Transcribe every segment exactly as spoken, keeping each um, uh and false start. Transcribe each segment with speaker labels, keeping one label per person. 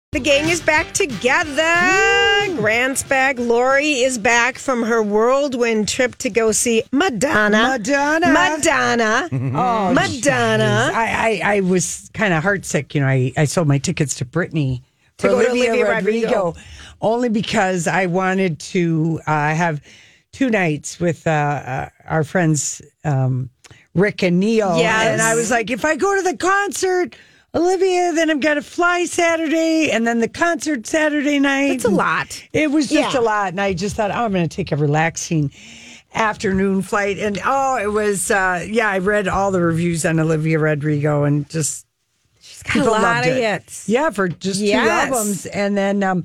Speaker 1: The gang is back together. Grant's back. Lori is back from her whirlwind trip to go see Madonna.
Speaker 2: Madonna.
Speaker 1: Madonna.
Speaker 2: Oh,
Speaker 1: Madonna.
Speaker 2: I, I, I was kind of heartsick. You know, I, I sold my tickets to Britney
Speaker 1: To
Speaker 2: for
Speaker 1: go to
Speaker 2: Olivia,
Speaker 1: Olivia
Speaker 2: Rodrigo,
Speaker 1: Rodrigo.
Speaker 2: only because I wanted to uh, have two nights with uh, uh, our friends um, Rick and Neil.
Speaker 1: Yes.
Speaker 2: And I was like, if I go to the concert, Olivia, then I've got to fly Saturday and then the concert Saturday night.
Speaker 1: It's a lot.
Speaker 2: It was just
Speaker 1: Yeah.
Speaker 2: a lot. And I just thought, oh, I'm going to take a relaxing afternoon flight. And oh, it was, uh, yeah, I read all the reviews on Olivia Rodrigo and just,
Speaker 1: She's got a lot of hits.
Speaker 2: yeah, for just
Speaker 1: Yes.
Speaker 2: two albums. And then, um,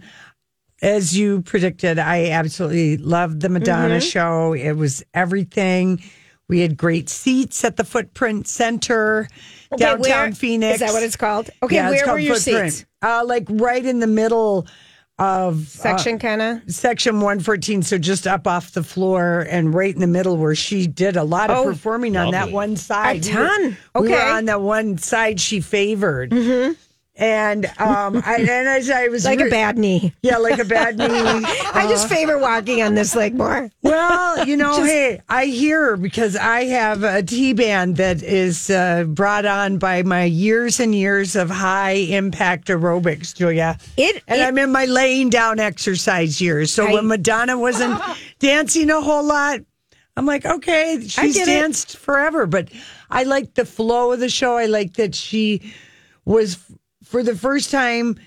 Speaker 2: as you predicted, I absolutely loved the Madonna
Speaker 1: Mm-hmm.
Speaker 2: show. It was everything. We had great seats at the Footprint Center,
Speaker 1: Okay,
Speaker 2: downtown
Speaker 1: where-
Speaker 2: Phoenix.
Speaker 1: Is that what it's called? Okay,
Speaker 2: Yeah, it's
Speaker 1: where
Speaker 2: called
Speaker 1: were your
Speaker 2: Footprint.
Speaker 1: seats?
Speaker 2: Uh, like right in the middle of
Speaker 1: Section kind of?
Speaker 2: uh, section one fourteen, so just up off the floor and right in the middle where she did a lot of
Speaker 1: Oh,
Speaker 2: performing on that
Speaker 3: lovely.
Speaker 2: one side.
Speaker 1: A
Speaker 2: We were-
Speaker 1: ton.
Speaker 2: We were
Speaker 1: Okay.
Speaker 2: on the one side she favored. Mm-hmm. And um, I, and I, I was
Speaker 1: Like
Speaker 2: re-
Speaker 1: a bad knee.
Speaker 2: yeah, like a bad knee.
Speaker 1: I just favor walking on this leg more.
Speaker 2: Well, you know, hey, I hear her because I have a T band that is uh, brought on by my years and years of high impact aerobics, Julia.
Speaker 1: It-
Speaker 2: and
Speaker 1: it-
Speaker 2: I'm in my laying down exercise years. So
Speaker 1: I-
Speaker 2: when Madonna wasn't dancing a whole lot, I'm like, okay, she's
Speaker 1: get it.
Speaker 2: danced forever. But I liked the flow of the show. I liked that she was, for the first time,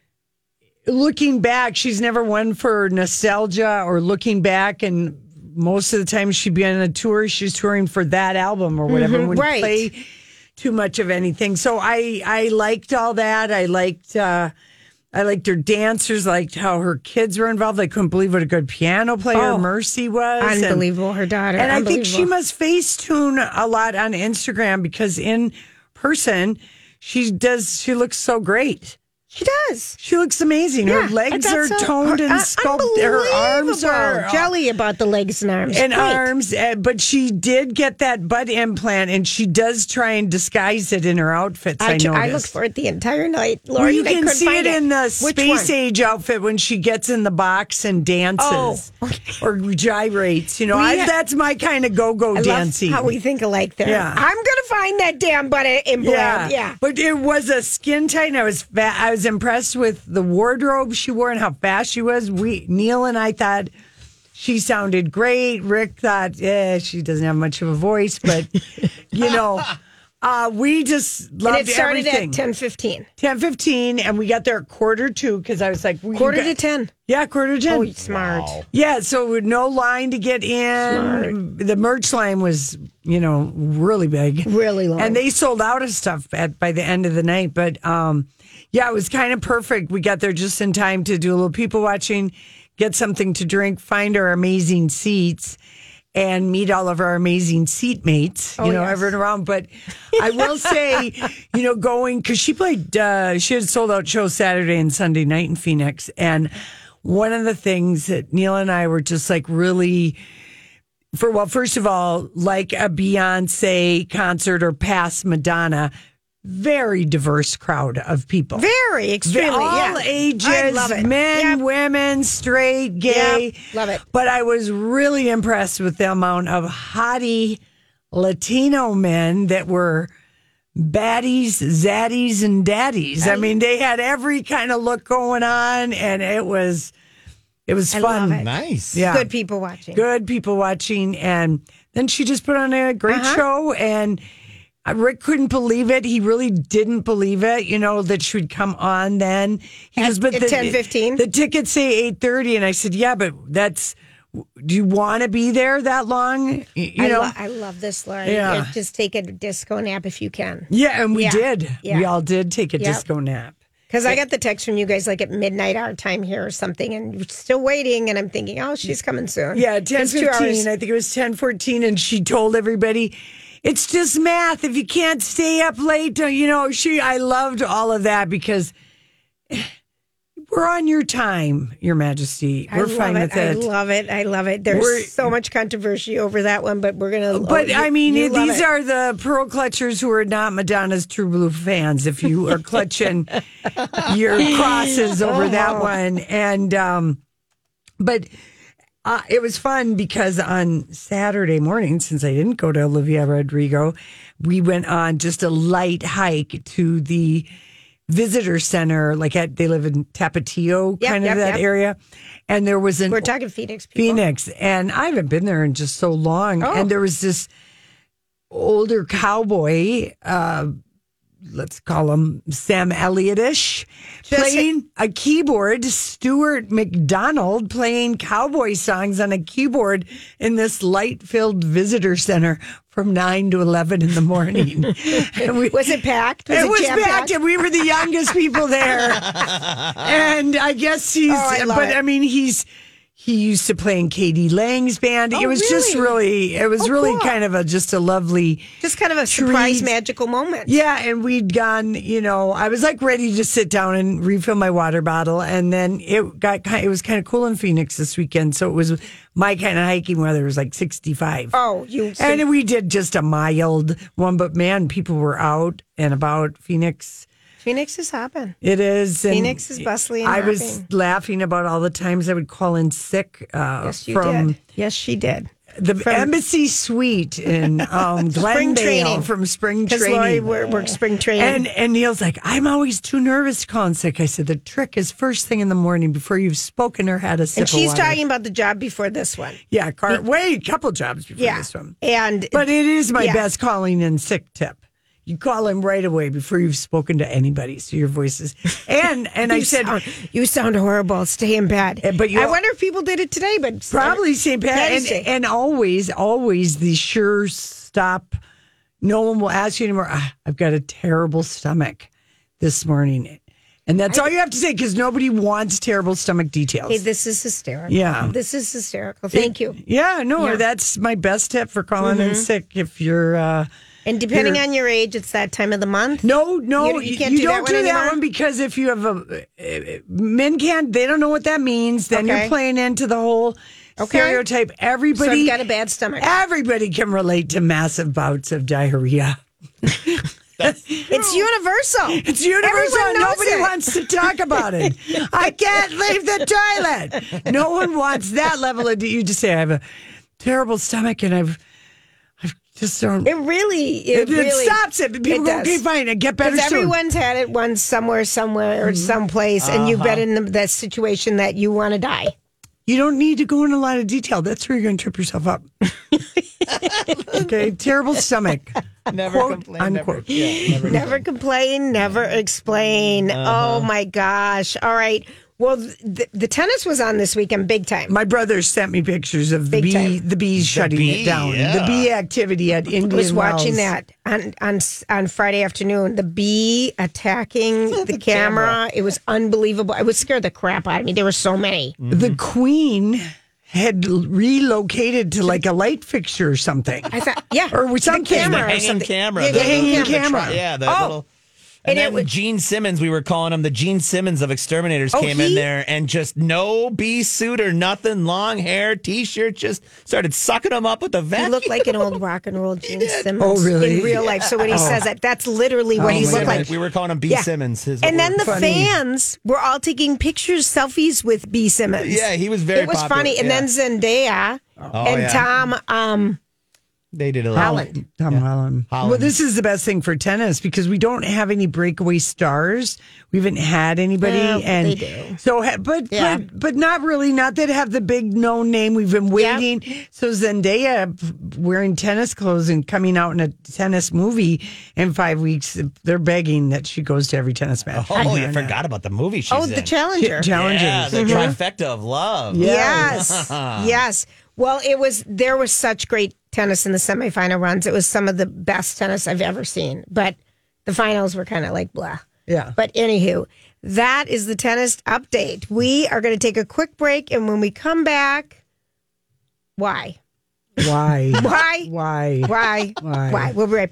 Speaker 2: looking back, she's never one for nostalgia or looking back. And most of the time she'd be on a tour, she's touring for that album or whatever.
Speaker 1: Mhm,
Speaker 2: Wouldn't
Speaker 1: right.
Speaker 2: play too much of anything. So I, I liked all that. I liked, uh, I liked her dancers, liked how her kids were involved. I couldn't believe what a good piano player
Speaker 1: Oh,
Speaker 2: Mercy was. And-
Speaker 1: Unbelievable. Her daughter.
Speaker 2: and I think she
Speaker 1: Unbelievable.
Speaker 2: must Facetune a lot on Instagram because in person, she does, she looks so great.
Speaker 1: She does.
Speaker 2: She looks amazing.
Speaker 1: Yeah,
Speaker 2: her legs
Speaker 1: I
Speaker 2: are
Speaker 1: thought so.
Speaker 2: toned and
Speaker 1: Uh,
Speaker 2: sculpted. Her arms
Speaker 1: unbelievable.
Speaker 2: are
Speaker 1: jelly about the legs and arms.
Speaker 2: and
Speaker 1: Great.
Speaker 2: arms, uh, but she did get that butt implant, and she does try and disguise it in her outfits. I,
Speaker 1: I, tr- I
Speaker 2: noticed.
Speaker 1: looked for it the entire night. Lord,
Speaker 2: Well, you
Speaker 1: I
Speaker 2: can
Speaker 1: couldn't
Speaker 2: see
Speaker 1: find
Speaker 2: it in the
Speaker 1: Which
Speaker 2: space
Speaker 1: one?
Speaker 2: age outfit when she gets in the box and dances
Speaker 1: Oh,
Speaker 2: or gyrates. You know,
Speaker 1: We
Speaker 2: I,
Speaker 1: ha-
Speaker 2: that's my kind of go-go
Speaker 1: I
Speaker 2: dancing.
Speaker 1: love how we think alike there.
Speaker 2: Yeah.
Speaker 1: I'm going to find that damn butt implant. Yeah.
Speaker 2: But it was a skin tight, and I was fa- I was impressed with the wardrobe she wore and how fast she was. We Neil and I thought she sounded great. Rick thought, eh, she doesn't have much of a voice, but you know, uh, we just loved
Speaker 1: And it started
Speaker 2: everything.
Speaker 1: at ten fifteen.
Speaker 2: ten fifteen, and we got there at quarter two because I was like, we
Speaker 1: Quarter
Speaker 2: got-
Speaker 1: to ten.
Speaker 2: Yeah, quarter to ten.
Speaker 1: Oh, smart.
Speaker 2: Yeah, so with no line to get in. The merch line was, you know, really big.
Speaker 1: Really long.
Speaker 2: And they sold out of stuff at, by the end of the night. But um, yeah, it was kind of perfect. We got there just in time to do a little people watching, get something to drink, find our amazing seats, and meet all of our amazing seatmates, you
Speaker 1: Oh,
Speaker 2: know,
Speaker 1: yes.
Speaker 2: everyone around. But I will say, you know, going, because she played, uh, she had sold out shows Saturday and Sunday night in Phoenix. And one of the things that Neil and I were just like really, for well, first of all, like a Beyonce concert or past Madonna, very diverse crowd of people.
Speaker 1: Very, extremely.
Speaker 2: All
Speaker 1: yeah.
Speaker 2: ages,
Speaker 1: I love it.
Speaker 2: men,
Speaker 1: Yep.
Speaker 2: women, straight, gay.
Speaker 1: Yep, love it.
Speaker 2: But I was really impressed with the amount of hottie Latino men that were baddies, zaddies, and daddies. I mean, they had every kind of look going on, and it was it was
Speaker 1: I
Speaker 2: fun.
Speaker 1: love it.
Speaker 3: Nice.
Speaker 2: Yeah.
Speaker 1: Good people watching.
Speaker 2: Good people watching, and then she just put on a great
Speaker 1: Uh-huh.
Speaker 2: show, and Rick couldn't believe it. He really didn't believe it, you know, that she would come on then. He
Speaker 1: At-
Speaker 2: goes, but
Speaker 1: at
Speaker 2: the,
Speaker 1: ten fifteen?
Speaker 2: the tickets say eight thirty, and I said, yeah, but that's, do you want to be there that long? You
Speaker 1: I,
Speaker 2: know?
Speaker 1: lo- I love this, Lori.
Speaker 2: Yeah.
Speaker 1: Uh, Just take a disco nap if you can.
Speaker 2: Yeah, and we
Speaker 1: Yeah.
Speaker 2: did.
Speaker 1: Yeah.
Speaker 2: We all did take a
Speaker 1: Yep.
Speaker 2: disco nap.
Speaker 1: Because I got the text from you guys like at midnight our time here or something, and we're still waiting. And I'm thinking, oh, she's coming soon.
Speaker 2: Yeah, ten
Speaker 1: It's two hours.
Speaker 2: fifteen. I think it was ten fourteen, and she told everybody, it's just math. If you can't stay up late, uh, you know, she, I loved all of that because we're we're on your time, Your Majesty. We're
Speaker 1: I
Speaker 2: fine
Speaker 1: love
Speaker 2: with
Speaker 1: it.
Speaker 2: it.
Speaker 1: I love it. I love it. There's
Speaker 2: We're-
Speaker 1: so much controversy over that one, but we're gonna.
Speaker 2: But
Speaker 1: oh,
Speaker 2: I
Speaker 1: you-
Speaker 2: mean,
Speaker 1: you love
Speaker 2: these
Speaker 1: it.
Speaker 2: are the pearl clutchers who are not Madonna's True Blue fans. If you are clutching your crosses over that one, and um, but uh, it was fun because on Saturday morning, since I didn't go to Olivia Rodrigo, we went on just a light hike to the visitor center. Like at they live in Tapatio,
Speaker 1: Yep,
Speaker 2: kind
Speaker 1: yep,
Speaker 2: of that
Speaker 1: yep.
Speaker 2: area, and there was an
Speaker 1: We're talking Phoenix. People.
Speaker 2: Phoenix, and I haven't been there in just so long.
Speaker 1: Oh.
Speaker 2: And there was this older cowboy, uh, let's call him Sam Elliott-ish,
Speaker 1: Just-
Speaker 2: playing a keyboard. Stuart McDonald playing cowboy songs on a keyboard in this light-filled visitor center from nine to eleven in the morning. And we,
Speaker 1: Was it packed? Was
Speaker 2: it
Speaker 1: it
Speaker 2: was
Speaker 1: jam-packed?
Speaker 2: packed, and we were the youngest people there. And I guess he's,
Speaker 1: Oh, I love
Speaker 2: but
Speaker 1: it.
Speaker 2: I mean, he's he used to play in Katie Lang's band.
Speaker 1: Oh,
Speaker 2: it was just
Speaker 1: really?
Speaker 2: really, it was
Speaker 1: Oh,
Speaker 2: really
Speaker 1: cool.
Speaker 2: kind of a just a lovely.
Speaker 1: Just kind of a surprise,
Speaker 2: treat.
Speaker 1: magical moment.
Speaker 2: Yeah, and we'd gone, you know, I was like ready to sit down and refill my water bottle, and then it got kind. It was kind of cool in Phoenix this weekend, so it was my kind of hiking weather. It was like sixty-five.
Speaker 1: Oh, you. So
Speaker 2: And we did just a mild one, but man, people were out and about Phoenix.
Speaker 1: Phoenix is hopping.
Speaker 2: It is. And
Speaker 1: Phoenix is bustling and
Speaker 2: I was
Speaker 1: hopping.
Speaker 2: laughing about all the times I would call in sick uh,
Speaker 1: Yes, you
Speaker 2: from
Speaker 1: did. Yes, she did.
Speaker 2: the
Speaker 1: From-
Speaker 2: embassy suite in um,
Speaker 1: Spring
Speaker 2: Glendale
Speaker 1: training.
Speaker 2: from spring
Speaker 1: Because Lori
Speaker 2: training.
Speaker 1: wor- works spring training.
Speaker 2: And and Neil's like, I'm always too nervous to call in sick. I said, the trick is first thing in the morning before you've spoken or had a sip
Speaker 1: And she's
Speaker 2: of water.
Speaker 1: talking about the job before this one.
Speaker 2: Yeah, car, wait, couple jobs before
Speaker 1: Yeah.
Speaker 2: this one.
Speaker 1: And
Speaker 2: But it is my
Speaker 1: Yeah.
Speaker 2: best calling in sick tip. You call him right away before you've spoken to anybody, so your voice is. And and I
Speaker 1: you
Speaker 2: said,
Speaker 1: sound, you sound horrible. Stay in bed.
Speaker 2: Uh, but you-
Speaker 1: I wonder if people did it today. But
Speaker 2: probably Saint Pat,
Speaker 1: Patty's
Speaker 2: and,
Speaker 1: Day.
Speaker 2: and always, always the sure stop. No one will ask you anymore. "Ah, I've got a terrible stomach this morning, and that's all you have to say because nobody wants terrible stomach details.
Speaker 1: Hey, this is hysterical.
Speaker 2: Yeah.
Speaker 1: This is hysterical. Thank you.
Speaker 2: Yeah, no,
Speaker 1: Yeah. Mm-hmm.
Speaker 2: that's my best tip for calling in sick. If you're uh,
Speaker 1: And depending
Speaker 2: You're-
Speaker 1: on your age, it's that time of the month.
Speaker 2: no, no,
Speaker 1: You- you can't do that
Speaker 2: don't
Speaker 1: one
Speaker 2: do that
Speaker 1: anymore?
Speaker 2: one because if you have a uh, men can't, they don't know what that means. Then
Speaker 1: Okay.
Speaker 2: you're playing into the whole
Speaker 1: Okay.
Speaker 2: stereotype.
Speaker 1: So
Speaker 2: Everybody
Speaker 1: I've got a bad stomach.
Speaker 2: Everybody can relate to massive bouts of diarrhea.
Speaker 1: It's universal.
Speaker 2: It's universal.
Speaker 1: Everyone
Speaker 2: and
Speaker 1: knows
Speaker 2: Nobody
Speaker 1: it.
Speaker 2: wants to talk about it. I can't leave the toilet. No one wants that level of. You just say I have a terrible stomach and I've, I've just don't.
Speaker 1: It really, it,
Speaker 2: It, it
Speaker 1: really
Speaker 2: stops it. People
Speaker 1: it
Speaker 2: go,
Speaker 1: does.
Speaker 2: okay, fine, and get better
Speaker 1: Because
Speaker 2: soon.
Speaker 1: everyone's had it once somewhere, somewhere, or someplace, and you've been in the, that situation that you want to die.
Speaker 2: You don't need to go in a lot of detail. That's where you're going to trip yourself up. Okay, terrible stomach.
Speaker 3: Never
Speaker 2: Quote,
Speaker 3: complain. Never,
Speaker 2: unquote.
Speaker 3: yeah, never
Speaker 1: Never complain, never explain. Oh my gosh! All right. Well, the, the tennis was on this weekend, big time.
Speaker 2: My brother sent me pictures of the
Speaker 1: Big
Speaker 2: bee,
Speaker 1: time.
Speaker 2: the bees shutting
Speaker 3: bee,
Speaker 2: it down.
Speaker 3: yeah.
Speaker 2: The bee activity at Indian
Speaker 1: I was watching
Speaker 2: Wells.
Speaker 1: that on on on Friday afternoon. The bee attacking the, camera. It was unbelievable. It would scare the crap out of me. There were so many.
Speaker 2: The queen had relocated to like a light fixture or something.
Speaker 1: I thought, yeah,
Speaker 2: Or with
Speaker 1: the
Speaker 2: something.
Speaker 1: camera
Speaker 3: The
Speaker 1: or
Speaker 3: hanging
Speaker 1: something.
Speaker 3: camera.
Speaker 1: Yeah,
Speaker 3: the
Speaker 1: the hanging
Speaker 3: little-
Speaker 2: camera.
Speaker 3: Yeah, the
Speaker 1: Oh.
Speaker 3: little.
Speaker 1: And
Speaker 3: And,
Speaker 1: it
Speaker 3: then
Speaker 1: was-
Speaker 3: Gene Simmons, we were calling him the Gene Simmons of exterminators,
Speaker 1: Oh,
Speaker 3: came
Speaker 1: he-
Speaker 3: in there and just no bee suit or nothing, long hair, t-shirt, just started sucking him up with the
Speaker 1: He
Speaker 3: vacuum.
Speaker 1: looked like an old rock and roll Gene Simmons.
Speaker 2: Oh, really?
Speaker 1: In real life. So when he says that, that's literally what
Speaker 3: Bee
Speaker 1: he looked
Speaker 3: Simmons.
Speaker 1: like.
Speaker 3: We were calling him B.
Speaker 1: Yeah.
Speaker 3: Simmons. His
Speaker 1: And then the
Speaker 2: Funny.
Speaker 1: fans were all taking pictures, selfies with B. Simmons.
Speaker 3: Yeah, he was very
Speaker 1: It was
Speaker 3: popular,
Speaker 1: funny. And
Speaker 3: yeah.
Speaker 1: then Zendaya and
Speaker 3: yeah.
Speaker 1: Tom um,
Speaker 3: They did a lot.
Speaker 1: Holland.
Speaker 2: Tom Holland.
Speaker 3: Holland.
Speaker 2: Well, this is the best thing for tennis because we don't have any breakaway stars. We haven't had anybody,
Speaker 1: Well,
Speaker 2: and
Speaker 1: they do.
Speaker 2: so ha- but
Speaker 1: Yeah.
Speaker 2: but but not really. Not that have the big known name. We've been
Speaker 1: Yep.
Speaker 2: waiting. So Zendaya p- wearing tennis clothes and coming out in a tennis movie in five weeks. They're begging that she goes to every tennis match.
Speaker 3: Oh, you forgot about the movie she's
Speaker 1: Oh,
Speaker 3: in.
Speaker 1: the Challenger.
Speaker 2: Challengers.
Speaker 3: Yeah, the
Speaker 1: Mm-hmm.
Speaker 3: trifecta of love.
Speaker 1: Yes. Yes. Well, it was, there was such great tennis in the semifinal runs. It was some of the best tennis I've ever seen. But the finals were kind of like blah.
Speaker 2: Yeah.
Speaker 1: But anywho, that is the tennis update. We are going to take a quick break. And when we come back, why?
Speaker 2: Why?
Speaker 1: Why?
Speaker 2: Why?
Speaker 1: Why?
Speaker 2: Why?
Speaker 1: Why? We'll be right back.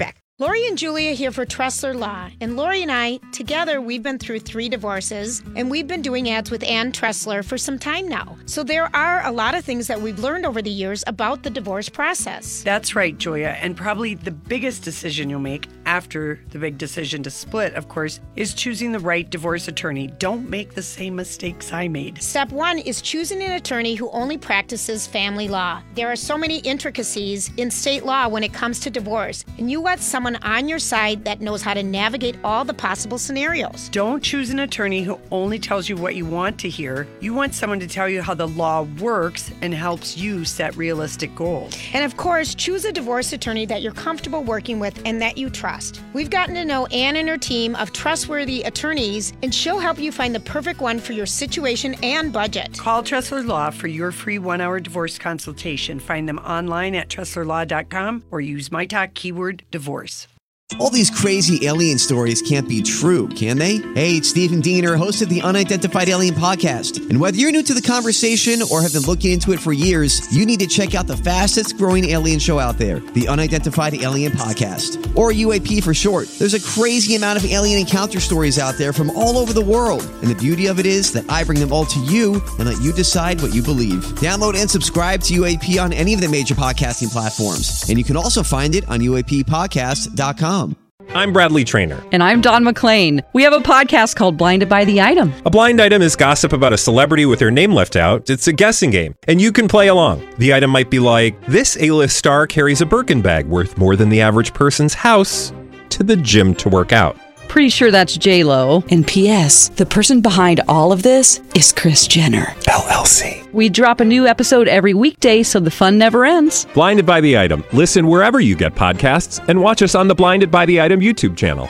Speaker 1: Lori and Julia here for Tressler Law. And Lori and I, together, we've been through three divorces, and we've been doing ads with Ann Tressler for some time now. So there are a lot of things that we've learned over the years about the divorce process.
Speaker 2: That's right, Julia. And probably the biggest decision you'll make after the big decision to split, of course, is choosing the right divorce attorney. Don't make the same mistakes I made.
Speaker 1: Step one is choosing an attorney who only practices family law. There are so many intricacies in state law when it comes to divorce, and you want someone on your side that knows how to navigate all the possible scenarios.
Speaker 2: Don't choose an attorney who only tells you what you want to hear. You want someone to tell you how the law works and helps you set realistic goals.
Speaker 1: And of course, choose a divorce attorney that you're comfortable working with and that you trust. We've gotten to know Ann and her team of trustworthy attorneys, and she'll help you find the perfect one for your situation and budget.
Speaker 2: Call Tressler Law for your free one-hour divorce consultation. Find them online at tressler law dot com or use my talk keyword divorce.
Speaker 4: All these crazy alien stories can't be true, can they? Hey, it's Stephen Diener, host of the Unidentified Alien Podcast. And whether you're new to the conversation or have been looking into it for years, you need to check out the fastest growing alien show out there, the Unidentified Alien Podcast, or U A P for short. There's a crazy amount of alien encounter stories out there from all over the world. And the beauty of it is that I bring them all to you and let you decide what you believe. Download and subscribe to U A P on any of the major podcasting platforms. And you can also find it on U A P podcast dot com.
Speaker 5: I'm Bradley Trainer.
Speaker 6: And I'm Don McClain. We have a podcast called Blinded by the Item.
Speaker 5: A blind item is gossip about a celebrity with their name left out. It's a guessing game, and you can play along. The item might be like, this A-list star carries a Birkin bag worth more than the average person's house to the gym to work out.
Speaker 6: Pretty sure that's J-Lo.
Speaker 7: And P S the person behind all of this is Kris Jenner,
Speaker 5: L L C.
Speaker 6: We drop a new episode every weekday so the fun never ends.
Speaker 5: Blinded by the Item. Listen wherever you get podcasts and watch us on the Blinded by the Item YouTube channel.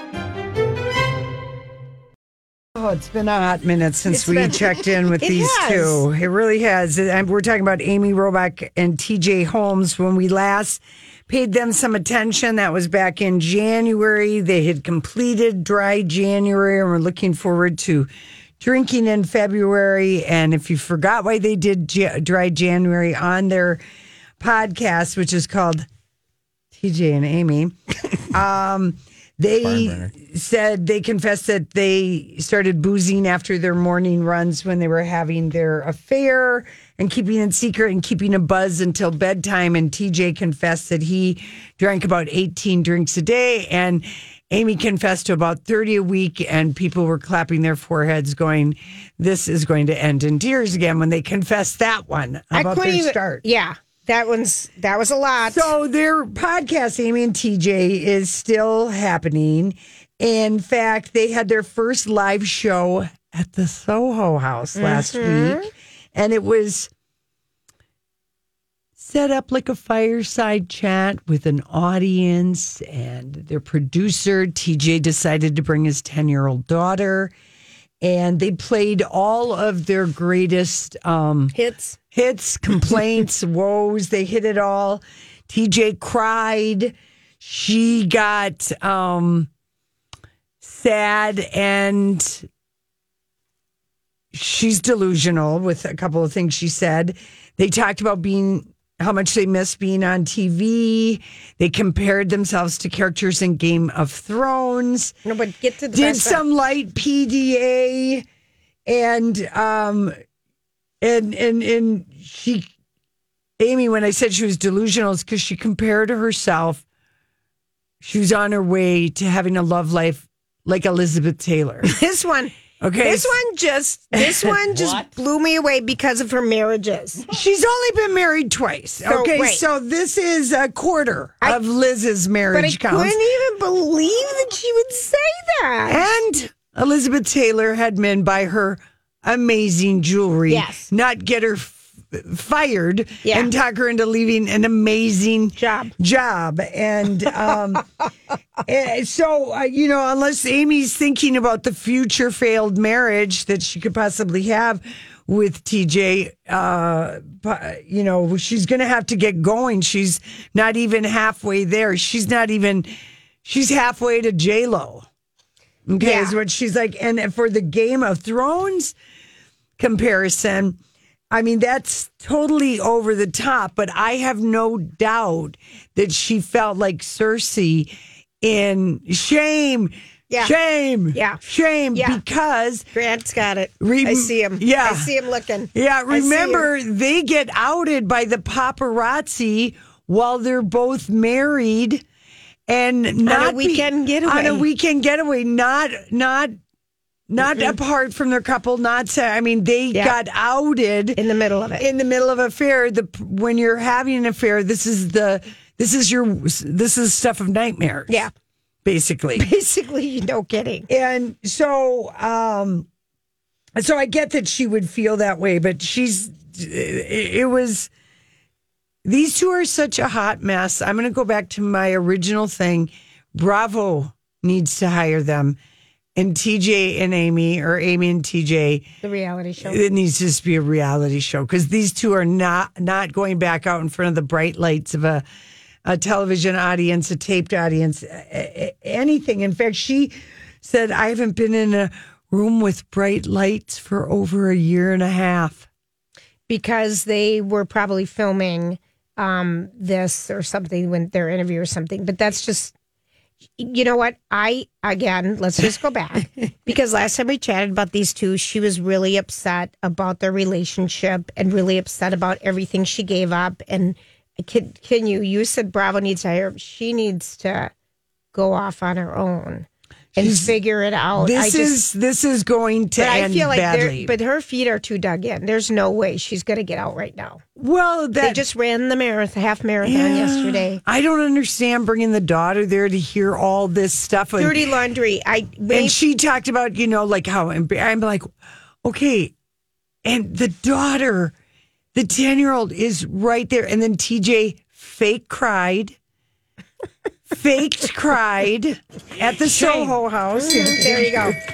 Speaker 2: Oh, it's been a hot minute since
Speaker 1: It's
Speaker 2: we
Speaker 1: been-
Speaker 2: checked in with
Speaker 1: It
Speaker 2: these
Speaker 1: has.
Speaker 2: two. It really has. And we're talking about Amy Robach and T J Holmes. When we last paid them some attention, that was back in January. They had completed dry January and we're looking forward to drinking in February. And if you forgot why they did J- dry January on their podcast, which is called T J and Amy, um, they said they confessed that they started boozing after their morning runs when they were having their affair and keeping it secret and keeping a buzz until bedtime. And T J confessed that he drank about eighteen drinks a day, and Amy confessed to about thirty a week, and people were clapping their foreheads going, this is going to end in tears again when they confessed that one about their
Speaker 1: even,
Speaker 2: start.
Speaker 1: Yeah, that one's that was a lot.
Speaker 2: So their podcast, Amy and T J, is still happening. In fact, they had their first live show at the Soho House last week, and it was set up like a fireside chat with an audience, and their producer, T J, decided to bring his ten-year-old daughter, and they played all of their greatest um,
Speaker 1: Hits.
Speaker 2: hits, complaints, woes. They hit it all. T J cried. She got um, sad, and she's delusional with a couple of things she said. They talked about being how much they miss being on T V. They compared themselves to characters in Game of Thrones.
Speaker 1: No, but get to the
Speaker 2: Did
Speaker 1: best
Speaker 2: some light P D A, and um, and and and she, Amy, when I said she was delusional, is because she compared herself. She was on her way to having a love life like Elizabeth Taylor.
Speaker 1: This one.
Speaker 2: Okay,
Speaker 1: This one just this one just blew me away because of her marriages.
Speaker 2: she's only been married twice.
Speaker 1: So,
Speaker 2: Okay,
Speaker 1: right.
Speaker 2: so this is a quarter
Speaker 1: I-
Speaker 2: of Liz's
Speaker 1: But I
Speaker 2: marriage counts.
Speaker 1: couldn't even believe that she would say that.
Speaker 2: And Elizabeth Taylor had men buy her amazing jewelry.
Speaker 1: Yes.
Speaker 2: Not get her f- fired
Speaker 1: Yeah.
Speaker 2: and talk her into leaving an amazing
Speaker 1: Job.
Speaker 2: Job. And um, eh, so, uh, you know, unless Amy's thinking about the future failed marriage that she could possibly have with T J, uh, but, you know, she's going to have to get going. She's not even halfway there. She's not even, she's halfway to J-Lo. Okay,
Speaker 1: Yeah.
Speaker 2: is what she's like. And for the Game of Thrones comparison, I mean, that's totally over the top, but I have no doubt that she felt like Cersei in shame.
Speaker 1: Yeah.
Speaker 2: Shame.
Speaker 1: Yeah.
Speaker 2: Shame.
Speaker 1: Yeah.
Speaker 2: Because
Speaker 1: Grant's got it.
Speaker 2: Rem-
Speaker 1: I see him.
Speaker 2: Yeah.
Speaker 1: I see him looking.
Speaker 2: Yeah.
Speaker 1: I see
Speaker 2: Remember,
Speaker 1: him.
Speaker 2: they get outed by the paparazzi while they're both married and not
Speaker 1: a weekend getaway.
Speaker 2: On a weekend getaway. Not, not, not
Speaker 1: Mm-mm.
Speaker 2: apart from their couple. Not, sa- I mean, they
Speaker 1: Yeah.
Speaker 2: got outed
Speaker 1: in the middle of it.
Speaker 2: In the middle of an affair. The when you're having an affair, this is the this is your this is stuff of nightmares.
Speaker 1: Yeah.
Speaker 2: Basically.
Speaker 1: Basically, no kidding.
Speaker 2: And so, um, so I get that she would feel that way, but she's, it, it was, these two are such a hot mess. I'm going to go back to my original thing. Bravo needs to hire them. And T J and Amy, or Amy and T J.
Speaker 1: The reality show.
Speaker 2: It needs to just be a reality show because these two are not, not going back out in front of the bright lights of a, a television audience, a taped audience, anything. In fact, she said, I haven't been in a room with bright lights for over a year and a half.
Speaker 1: Because they were probably filming um, this or something when their interview or something. But that's just, you know what? I, again, let's just go back. Because last time we chatted about these two, she was really upset about their relationship and really upset about everything she gave up. And Can, can you, you said Bravo needs to hire, she needs to go off on her own and
Speaker 2: She's,
Speaker 1: figure it out.
Speaker 2: This
Speaker 1: I just,
Speaker 2: is this is going to
Speaker 1: but
Speaker 2: end
Speaker 1: I feel like
Speaker 2: badly.
Speaker 1: but her feet are too dug in. There's no way she's going to get out right now.
Speaker 2: Well, that,
Speaker 1: they just ran the marathon, half marathon
Speaker 2: yeah,
Speaker 1: yesterday.
Speaker 2: I don't understand bringing the daughter there to hear all this stuff.
Speaker 1: Dirty laundry. I
Speaker 2: and she talked about, you know, like how I'm like, okay, and the daughter. The ten-year-old is right there. And then T J fake cried. Faked cried at the
Speaker 1: Shame.
Speaker 2: Soho House.
Speaker 1: There you go.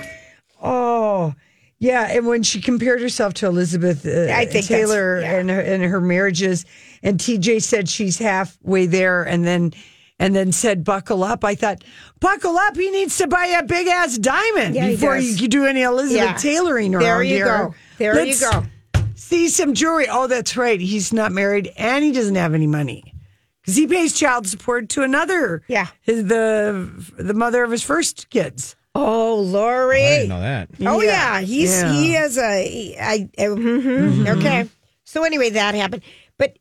Speaker 2: Oh, yeah. And when she compared herself to Elizabeth uh,
Speaker 1: I think
Speaker 2: Taylor
Speaker 1: yeah.
Speaker 2: and, her, and her marriages, and T J said she's halfway there and then and then said, buckle up. I thought, buckle up. He needs to buy a big-ass diamond
Speaker 1: Yeah,
Speaker 2: before
Speaker 1: he
Speaker 2: you
Speaker 1: does.
Speaker 2: can do any Elizabeth
Speaker 1: Yeah.
Speaker 2: Tayloring around
Speaker 1: There you
Speaker 2: here.
Speaker 1: go. There
Speaker 2: Let's,
Speaker 1: you go.
Speaker 2: See some jewelry. Oh, that's right. He's not married and he doesn't have any money because he pays child support to another.
Speaker 1: Yeah,
Speaker 2: his, the the mother of his first kids.
Speaker 1: Oh, Lori.
Speaker 3: I didn't know that.
Speaker 1: Oh
Speaker 2: Yeah.
Speaker 1: yeah, he's
Speaker 2: Yeah.
Speaker 1: he has a. I, I mhm.
Speaker 2: Mm-hmm.
Speaker 1: Okay. So anyway, that happened, but.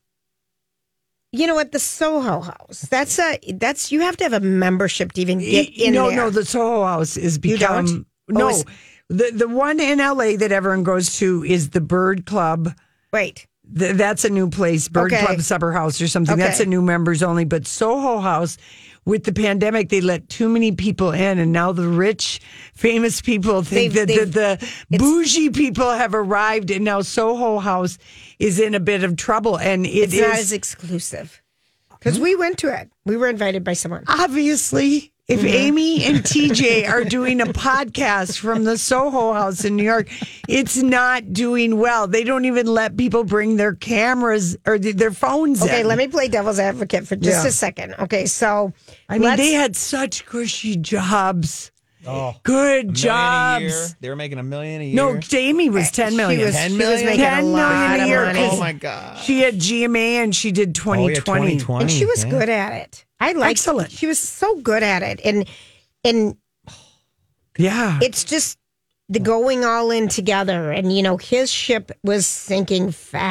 Speaker 1: You know what? The Soho House. That's a. That's you have to have a membership to even get in
Speaker 2: no,
Speaker 1: there.
Speaker 2: no. The Soho House is
Speaker 1: You
Speaker 2: become
Speaker 1: don't?
Speaker 2: no.
Speaker 1: Oh, it's-
Speaker 2: the the one in L A that everyone goes to is the Bird Club.
Speaker 1: Right.
Speaker 2: Th- that's a new place, Bird
Speaker 1: Okay.
Speaker 2: Club Supper House or something.
Speaker 1: Okay.
Speaker 2: That's a new members only. But Soho House, with the pandemic, they let too many people in, and now the rich, famous people think
Speaker 1: They've-
Speaker 2: that the,
Speaker 1: they've-
Speaker 2: the bougie people have arrived, and now Soho House is in a bit of trouble. And it
Speaker 1: It's
Speaker 2: is
Speaker 1: not as exclusive because we went to it. We were invited by someone.
Speaker 2: obviously. If
Speaker 1: Mm-hmm.
Speaker 2: Amy and T J are doing a podcast from the Soho House in New York, it's not doing well. They don't even let people bring their cameras or th- their phones
Speaker 1: Okay,
Speaker 2: in.
Speaker 1: let me play devil's advocate for just
Speaker 2: Yeah.
Speaker 1: a second. Okay, so
Speaker 2: I mean,
Speaker 1: let's-
Speaker 2: they had such cushy jobs.
Speaker 3: Oh,
Speaker 2: Good
Speaker 3: a
Speaker 2: jobs.
Speaker 3: million a year. They were making a million a year.
Speaker 2: No, Amy was ten million.
Speaker 1: She was,
Speaker 3: ten
Speaker 1: she was
Speaker 3: million?
Speaker 1: making
Speaker 2: ten
Speaker 1: a lot
Speaker 2: million a
Speaker 1: of
Speaker 2: year.
Speaker 1: money.
Speaker 3: Oh my god.
Speaker 2: She had G M A and she did twenty
Speaker 3: Oh, yeah,
Speaker 2: twenty.
Speaker 3: twenty twenty.
Speaker 1: And she was
Speaker 3: yeah.
Speaker 1: good at it. I liked
Speaker 2: Excellent.
Speaker 1: She was so good at it. And and
Speaker 2: Yeah.
Speaker 1: it's just the going all in together. And, you know, his ship was sinking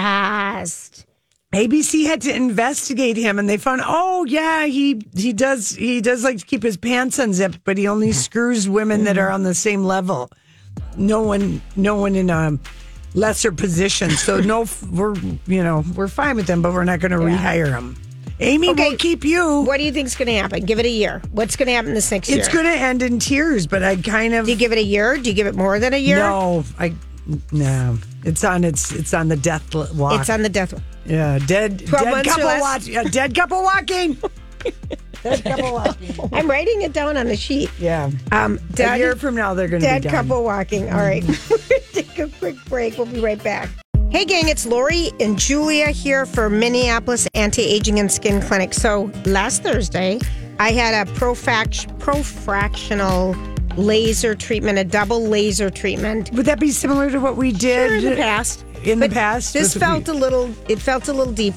Speaker 1: fast.
Speaker 2: A B C had to investigate him, and they found, oh yeah, he he does he does like to keep his pants unzipped, but he only screws women that are on the same level. No one, no one in a lesser position. So no, we're you know we're fine with them, but we're not going to rehire him. Amy
Speaker 1: Okay.
Speaker 2: will keep you.
Speaker 1: What do you think's going to happen? Give it a year. What's going to happen this next year?
Speaker 2: It's going to end in tears, but I kind of
Speaker 1: Do you give it a year? Do you give it more than a year?
Speaker 2: no, I no. It's on its it's on the death l- walk.
Speaker 1: It's on the death.
Speaker 2: yeah, dead
Speaker 1: twelve
Speaker 2: dead
Speaker 1: months or
Speaker 2: couple
Speaker 1: less?
Speaker 2: watch, yeah, dead couple walking. Dead couple walking.
Speaker 1: I'm writing it down on the sheet.
Speaker 2: Yeah.
Speaker 1: Um,
Speaker 2: A
Speaker 1: dead,
Speaker 2: year from now, they're going to be
Speaker 1: dead
Speaker 2: done.
Speaker 1: couple walking. All right. We're going to take a quick break. We'll be right back. Hey, gang, it's Lori and Julia here for Minneapolis Anti-Aging and Skin Clinic. So last Thursday, I had a profac- profractional laser treatment, a double laser treatment.
Speaker 2: Would that be similar to what we did
Speaker 1: Sure, in the past.
Speaker 2: In
Speaker 1: But
Speaker 2: the past,
Speaker 1: this
Speaker 2: with-
Speaker 1: felt a little. It felt a little deeper.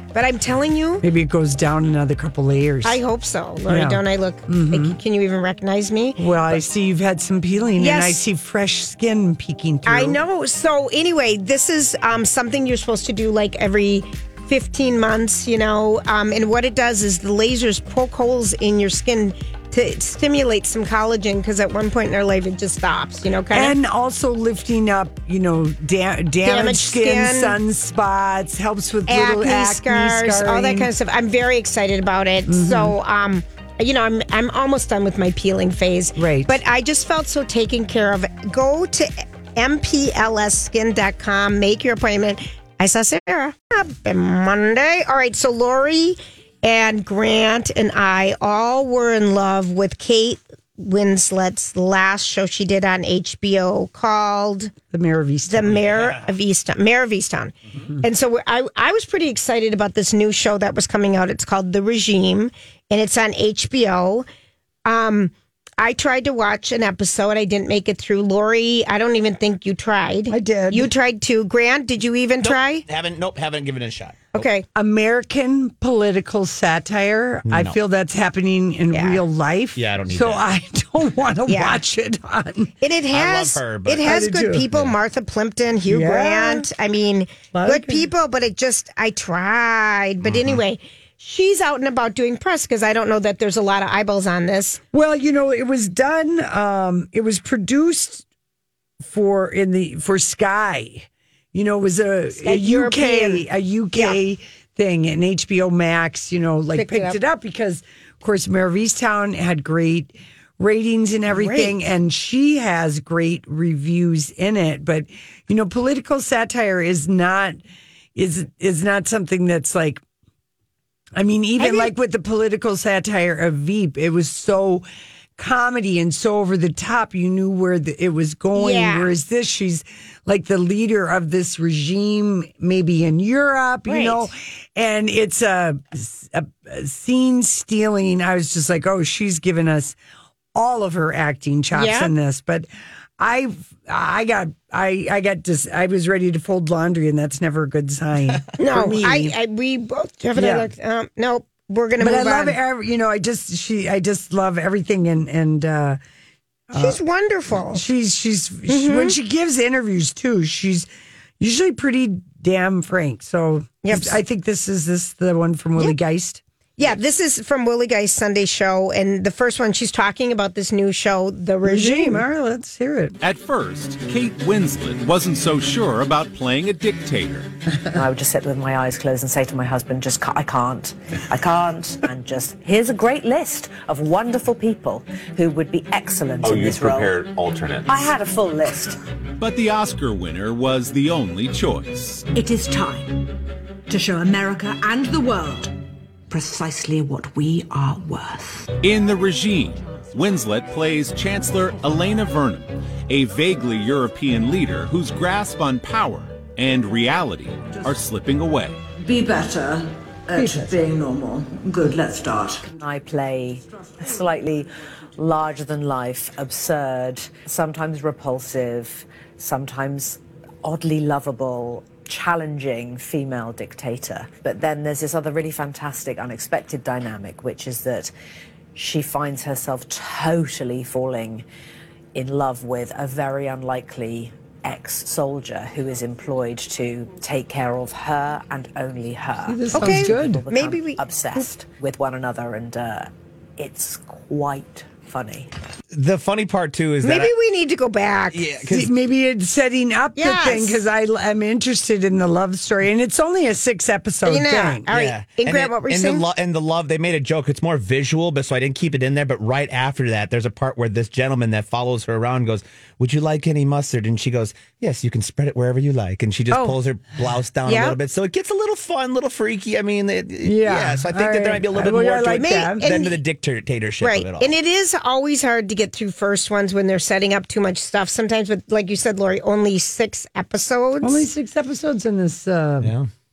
Speaker 1: But I'm telling you,
Speaker 2: Maybe it goes down another couple layers.
Speaker 1: I hope so. Lori,
Speaker 2: Yeah.
Speaker 1: don't I look, like, can you even recognize me?
Speaker 2: well, I see you've had some peeling,
Speaker 1: Yes.
Speaker 2: and I see fresh skin peeking through.
Speaker 1: I know. So anyway, this is um, something you're supposed to do like every fifteen months, you know. Um, and what it does is the lasers poke holes in your skin to stimulate some collagen because at one point in our life it just stops, you know, kind of.
Speaker 2: And also lifting up, you know, da- damaged,
Speaker 1: Damaged
Speaker 2: skin,
Speaker 1: skin.
Speaker 2: sunspots, helps with little
Speaker 1: acne,
Speaker 2: acne
Speaker 1: scars, all that
Speaker 2: scarring.
Speaker 1: kind of stuff. I'm very excited about it. So, um, you know, I'm I'm almost done with my peeling phase.
Speaker 2: Right.
Speaker 1: But I just felt so taken care of. Go to m p l s skin dot com, make your appointment. I saw Sarah. Happy Monday. All right, so Lori and Grant and I all were in love with Kate Winslet's last show she did on H B O called
Speaker 2: The Mayor of
Speaker 1: The
Speaker 2: Easttown.
Speaker 1: Mayor of Easttown. Mayor of Easttown. And so we're, I, I was pretty excited about this new show that was coming out. It's called The Regime, and it's on H B O. Um, I tried to watch an episode. I didn't make it through. Lori, I don't even think you tried.
Speaker 2: I did.
Speaker 1: You tried too. Grant, did you even try?
Speaker 3: Haven't, nope, haven't given it a shot.
Speaker 1: Okay.
Speaker 2: American political satire. I
Speaker 3: No.
Speaker 2: feel that's happening in
Speaker 1: Yeah.
Speaker 2: real life.
Speaker 3: Yeah, I don't need
Speaker 2: So
Speaker 3: that.
Speaker 2: I don't want to
Speaker 1: Yeah.
Speaker 2: watch it on.
Speaker 1: And it has
Speaker 3: her, but-
Speaker 1: it has
Speaker 2: I do
Speaker 1: good
Speaker 2: too.
Speaker 1: people. Martha Plimpton, Hugh
Speaker 2: Yeah.
Speaker 1: Grant. I mean,
Speaker 2: Lot of
Speaker 1: good
Speaker 2: good-
Speaker 1: people. But it just I tried. But
Speaker 3: Mm-hmm.
Speaker 1: anyway, she's out and about doing press because I don't know that there's a lot of eyeballs on this.
Speaker 2: Well, you know, it was done. Um, it was produced for in the for Sky. You know, it was a, a U K
Speaker 1: European.
Speaker 2: a U K thing, and H B O Max. You know, like
Speaker 1: Picked
Speaker 2: picked,
Speaker 1: it
Speaker 2: it, up. because, of course, Mayor of Easttown had great ratings and everything,
Speaker 1: Great.
Speaker 2: and she has great reviews in it. But you know, political satire is not is is not something that's like. I mean, even
Speaker 1: think-
Speaker 2: like with the political satire of Veep, it was so comedy and so over the top. You knew where the, it was going.
Speaker 1: Yeah.
Speaker 2: Whereas this, she's like the leader of this regime, maybe in Europe, you
Speaker 1: Right.
Speaker 2: know, and it's a, a, a scene stealing. I was just like, oh, she's given us all of her acting chops
Speaker 1: Yeah.
Speaker 2: in this. But I, I got, I, I got just, I was ready to fold laundry, and that's never a good sign.
Speaker 1: No,
Speaker 2: for me.
Speaker 1: I, I we both Jeff and I
Speaker 2: Yeah.
Speaker 1: looked. Um, nope, we're gonna
Speaker 2: But I
Speaker 1: move
Speaker 2: love
Speaker 1: on.
Speaker 2: every, you know, I just she I just love everything, and and uh,
Speaker 1: She's wonderful.
Speaker 2: she's she's she,
Speaker 1: Mm-hmm.
Speaker 2: when she gives interviews too, she's usually pretty damn frank. So
Speaker 1: Yep.
Speaker 2: I think this is this the one from Willie Geist.
Speaker 1: Yeah, this is from Willie Geist Sunday Show, and the first one she's talking about this new show, The Regime.
Speaker 2: All right, let's hear it.
Speaker 8: At first, Kate Winslet wasn't so sure about playing a dictator.
Speaker 9: I would just sit with my eyes closed and say to my husband, just, ca- I can't, I can't. And just, here's a great list of wonderful people who would be excellent in this role.
Speaker 5: alternates.
Speaker 9: I had a full list.
Speaker 8: But the Oscar winner was the only choice.
Speaker 10: It is time to show America and the world precisely what we are worth.
Speaker 8: In The Regime, Winslet plays Chancellor Elena Vernon, a vaguely European leader whose grasp on power and reality are slipping away.
Speaker 10: Be better at being normal. Good, let's start.
Speaker 9: I play a slightly larger than life, absurd, sometimes repulsive, sometimes oddly lovable, challenging female dictator. But then there's this other really fantastic, unexpected dynamic, which is that she finds herself totally falling in love with a very unlikely ex-soldier who is employed to take care of her and only her.
Speaker 2: This
Speaker 1: Okay.
Speaker 2: sounds good.
Speaker 9: Become
Speaker 1: Maybe we-
Speaker 9: obsessed with one another, and uh, it's quite funny.
Speaker 3: The funny part too is
Speaker 1: Maybe
Speaker 3: that I-
Speaker 1: we need to go back.
Speaker 3: yeah, 'cause
Speaker 2: Maybe it's setting up
Speaker 1: Yes.
Speaker 2: the thing because I'm interested in the love story, and it's only a six episode
Speaker 1: You know,
Speaker 2: thing.
Speaker 1: all right.
Speaker 3: Yeah.
Speaker 1: And Grant,
Speaker 3: it-
Speaker 1: what were you
Speaker 3: and
Speaker 1: saying?
Speaker 3: The lo- and the love, they made a joke. It's more visual, but so I didn't keep it in there. But right after that, there's a part where this gentleman that follows her around goes, "Would you like any mustard?" And she goes, "Yes, you can spread it wherever you like." And she just
Speaker 1: Oh.
Speaker 3: pulls her blouse down
Speaker 1: Yeah.
Speaker 3: a little bit, so it gets a little fun, a little freaky. I mean, it,
Speaker 2: Yeah.
Speaker 3: yeah. So I think
Speaker 2: All
Speaker 3: that there
Speaker 2: right.
Speaker 3: might be a little bit
Speaker 2: Well,
Speaker 3: more
Speaker 2: I
Speaker 3: to
Speaker 2: like
Speaker 3: it
Speaker 2: that.
Speaker 3: than
Speaker 1: And-
Speaker 3: to the dictatorship
Speaker 1: Right.
Speaker 3: of it all.
Speaker 1: And it is always hard to get through first ones when they're setting up too much stuff. Sometimes with, like you said, Lori, only six episodes.
Speaker 2: Only six episodes in this. Uh,
Speaker 3: yeah.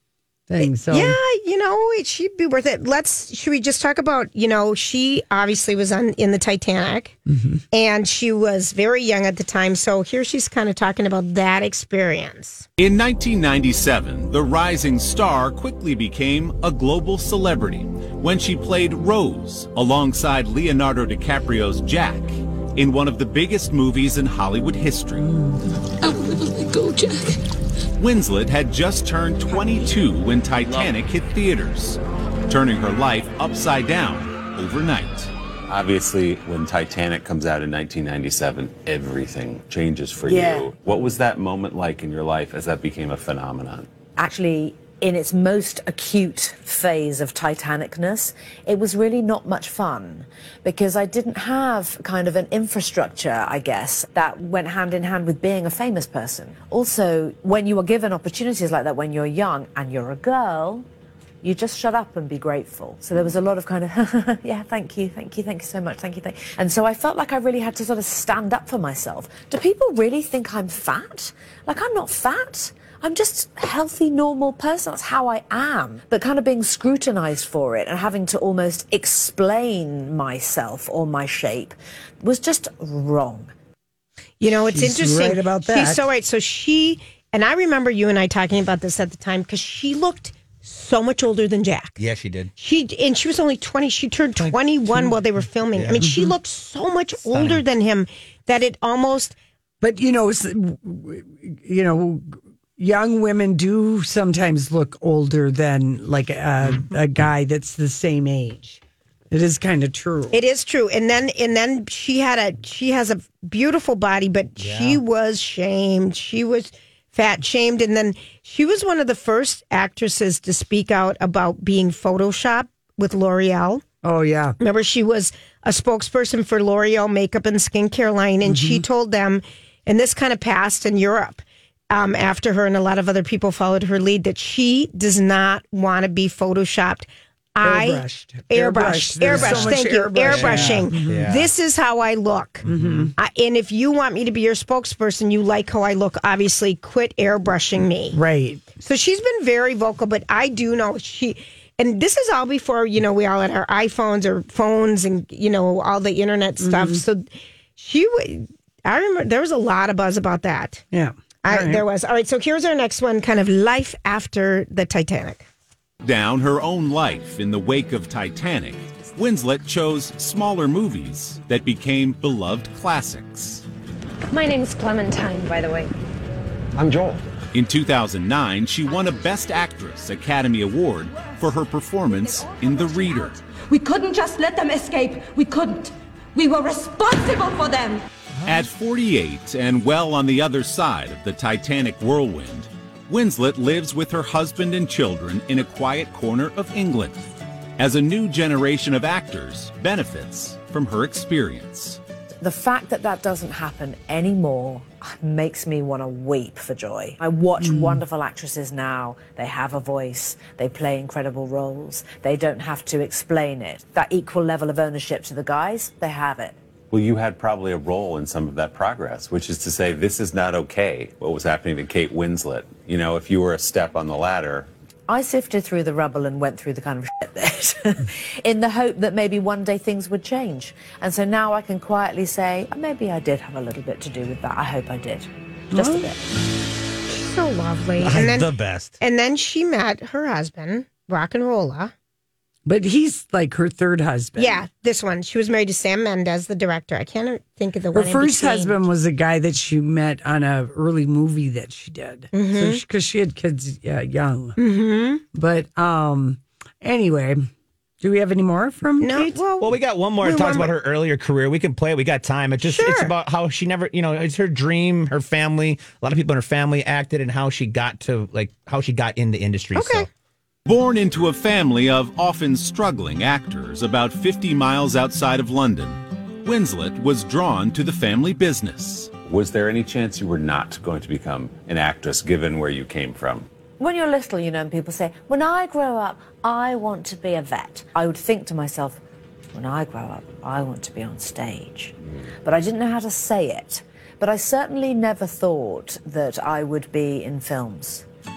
Speaker 2: thing. So
Speaker 1: yeah, you know, it should be worth it. Let's, should we just talk about, you know, she obviously was on in the Titanic mm-hmm. and she was very young at the time. So here she's kind of talking about that experience.
Speaker 8: In nineteen ninety-seven, the rising star quickly became a global celebrity when she played Rose alongside Leonardo DiCaprio's Jack in one of the biggest movies in Hollywood history.
Speaker 11: I will never let go, Jack.
Speaker 8: Winslet had just turned twenty-two when Titanic hit theaters, turning her life upside down overnight.
Speaker 12: Obviously, when Titanic comes out in nineteen ninety-seven, everything changes for
Speaker 9: Yeah.
Speaker 12: you. What was that moment like in your life as that became a phenomenon?
Speaker 9: Actually, in its most acute phase of Titanicness, it was really not much fun because I didn't have kind of an infrastructure, I guess, that went hand in hand with being a famous person. Also, when you are given opportunities like that when you're young and you're a girl, you just shut up and be grateful. So there was a lot of kind of, yeah, thank you, thank you, thank you so much, thank you, thank you. And so I felt like I really had to sort of stand up for myself. Do people really think I'm fat? Like, I'm not fat. I'm just a healthy, normal person. That's how I am. But kind of being scrutinized for it and having to almost explain myself or my shape was just wrong.
Speaker 1: You know, it's
Speaker 2: She's
Speaker 1: interesting.
Speaker 2: right about that.
Speaker 1: She's so right. So she, and I remember you and I talking about this at the time because she looked so much older than Jack.
Speaker 3: Yeah, she did.
Speaker 1: She and she was only twenty. She turned twenty-one while they were filming.
Speaker 3: Yeah.
Speaker 1: I mean, she
Speaker 2: Mm-hmm.
Speaker 1: looked so much older than him that it almost.
Speaker 2: But you know, s- you know, young women do sometimes look older than like a, a guy that's the same age. It is kind of true.
Speaker 1: It is true. And then and then she had a she has a beautiful body, but she was shamed. She was fat shamed, and then she was one of the first actresses to speak out about being photoshopped with L'Oreal.
Speaker 2: Oh yeah.
Speaker 1: Remember, she was a spokesperson for L'Oreal makeup and skincare line, and she told them, and this kind of passed in Europe um, after her, and a lot of other people followed her lead, that she does not want to be photoshopped. I
Speaker 2: Airbrushed.
Speaker 1: airbrush,
Speaker 2: Airbrushed. There's
Speaker 1: airbrush.
Speaker 2: so much
Speaker 1: Thank you,
Speaker 2: airbrushing.
Speaker 1: airbrushing.
Speaker 3: Yeah. Yeah.
Speaker 1: This is how I look.
Speaker 2: Mm-hmm.
Speaker 1: I, and if you want me to be your spokesperson, you like how I look. Obviously, quit airbrushing me.
Speaker 2: Right.
Speaker 1: So she's been very vocal, but I do know she, and this is all before, you know, we all had our iPhones or phones and, you know, all the internet stuff.
Speaker 2: Mm-hmm.
Speaker 1: So she would, I remember there was a lot of buzz about that.
Speaker 2: Yeah.
Speaker 1: I,
Speaker 2: All right.
Speaker 1: There was. All right. So here's our next one, kind of life after the Titanic.
Speaker 8: Down her own life in the wake of Titanic, Winslet chose smaller movies that became beloved classics.
Speaker 13: My name's Clementine, by the way.
Speaker 14: I'm Joel.
Speaker 8: In two thousand nine, she won a Best Actress Academy Award for her performance in The Reader.
Speaker 10: We couldn't just let them escape. We couldn't. We were responsible for them.
Speaker 8: At forty-eight and well on the other side of the Titanic whirlwind, Winslet lives with her husband and children in a quiet corner of England, as a new generation of actors benefits from her experience.
Speaker 9: The fact that that doesn't happen anymore makes me want to weep for joy. I watch
Speaker 2: Mm.
Speaker 9: wonderful actresses now. They have a voice. They play incredible roles. They don't have to explain it. That equal level of ownership to the guys, they have it.
Speaker 12: Well, you had probably a role in some of that progress, which is to say this is not okay, what was happening to Kate Winslet. You know, if you were a step on the ladder.
Speaker 9: I sifted through the rubble and went through the kind of shit bit in the hope that maybe one day things would change. And so now I can quietly say, oh, maybe I did have a little bit to do with that. I hope I did. Just a bit.
Speaker 1: So lovely. And then,
Speaker 3: the best.
Speaker 1: And then she met her husband, Rock and Rolla.
Speaker 2: But he's like her third husband.
Speaker 1: Yeah, this one. She was married to Sam Mendes, the director. I can't think of the
Speaker 2: Her
Speaker 1: one in
Speaker 2: first
Speaker 1: between.
Speaker 2: husband was a guy that she met on a early movie that she did.
Speaker 1: Mhm.
Speaker 2: So because she, she had kids uh, young.
Speaker 1: Mm-hmm.
Speaker 2: But um, anyway, do we have any more from
Speaker 1: No,
Speaker 2: Kate?
Speaker 1: well,
Speaker 3: Well, we got one more.
Speaker 1: we
Speaker 3: It talks
Speaker 1: want
Speaker 3: about her earlier career. We can play it. We got time. It just it's
Speaker 1: Sure.
Speaker 3: about how she never, you know, it's her dream, her family. A lot of people in her family acted, and how she got to like how she got in the industry.
Speaker 1: Okay.
Speaker 3: So.
Speaker 8: Born into a family of often struggling actors about fifty miles outside of London, Winslet was drawn to the family business.
Speaker 12: Was there any chance you were not going to become an actress given where you came from?
Speaker 9: When you're little, you know, and people say, when I grow up, I want to be a vet. I would think to myself, when I grow up, I want to be on stage. But I didn't know how to say it. But I certainly never thought that I would be in films.